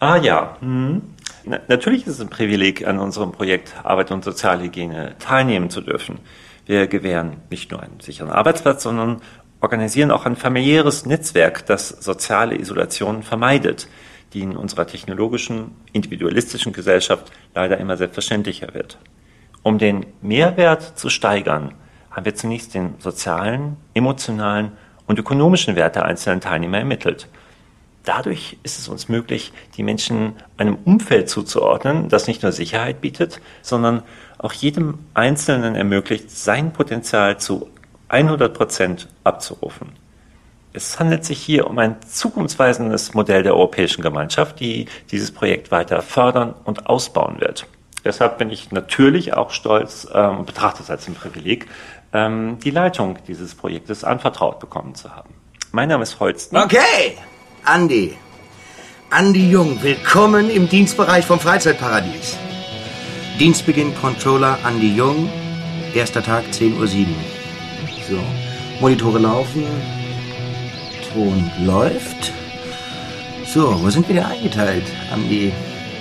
Ah ja. Natürlich ist es ein Privileg, an unserem Projekt Arbeit und Sozialhygiene teilnehmen zu dürfen. Wir gewähren nicht nur einen sicheren Arbeitsplatz, sondern organisieren auch ein familiäres Netzwerk, das soziale Isolation vermeidet, die in unserer technologischen, individualistischen Gesellschaft leider immer selbstverständlicher wird. Um den Mehrwert zu steigern, haben wir zunächst den sozialen, emotionalen und ökonomischen Wert der einzelnen Teilnehmer ermittelt. Dadurch ist es uns möglich, die Menschen einem Umfeld zuzuordnen, das nicht nur Sicherheit bietet, sondern auch jedem Einzelnen ermöglicht, sein Potenzial zu 100% abzurufen. Es handelt sich hier um ein zukunftsweisendes Modell der Europäischen Gemeinschaft, die dieses Projekt weiter fördern und ausbauen wird. Deshalb bin ich natürlich auch stolz und betrachte es als ein Privileg, die Leitung dieses Projektes anvertraut bekommen zu haben. Mein Name ist Holsten. Okay, Andi Jung, willkommen im Dienstbereich vom Freizeitparadies. Dienstbeginn Controller Andi Jung, erster Tag 10:07 Uhr. So, Monitore laufen, Ton läuft. So, wo sind wir denn eingeteilt, Andi?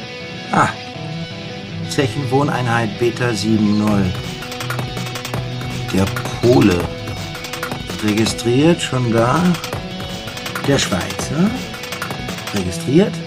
Zechenwohneinheit Beta 7.0. Der Pole. Registriert, schon da. Der Schweizer. Registriert.